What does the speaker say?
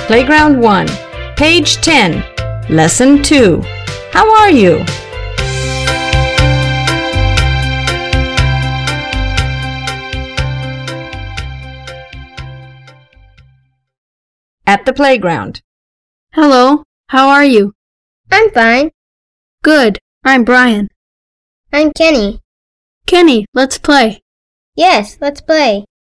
Playground 1, Page 10, Lesson 2. How are you? At the playground. Hello, how are you? I'm fine. Good, I'm Brian. I'm Kenny. Kenny, let's play. Yes, let's play.